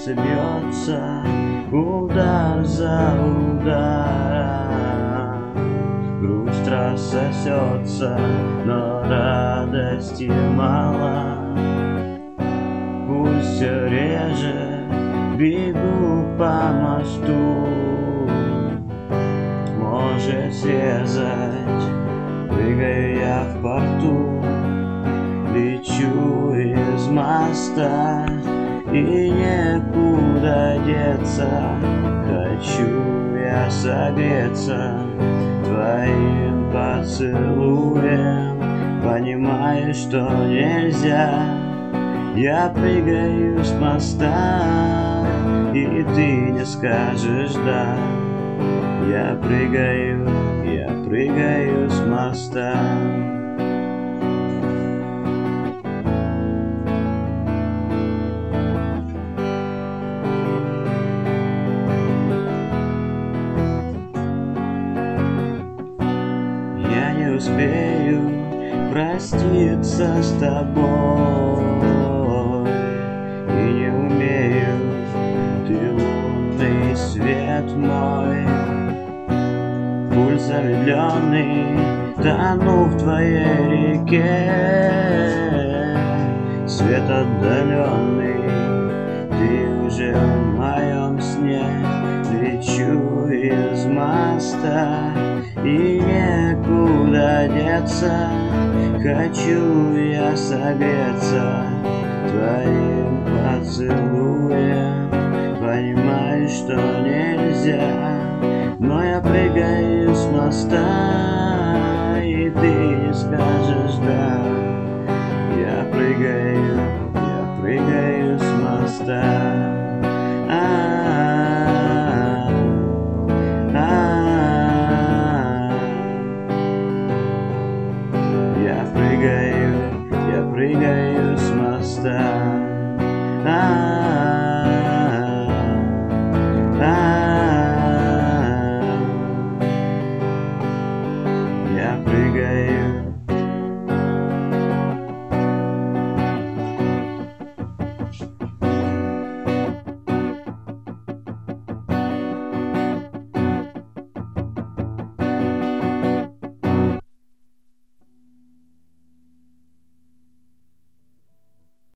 сердце бьется удар за ударом. Грусть рассосется, но радости мало. Пусть все реже бегу по мосту, может срезать, прыгаю я в порту. Лечу из моста и некуда деться. Хочу я согреться твоим поцелуем. Понимаю, что нельзя. Я прыгаю с моста, и ты не скажешь да. Я прыгаю с моста. Я не успею проститься с тобой, и не умею, ты лунный свет мой. Пульс замедленный, тону в твоей реке. Свет отдаленный, ты уже в моем сне. Лечу из моста и некуда деться. Хочу я согреться твоим поцелуем. Понимаю, что нельзя, но я прыгаю с моста, и ты не скажешь да. Я прыгаю с моста.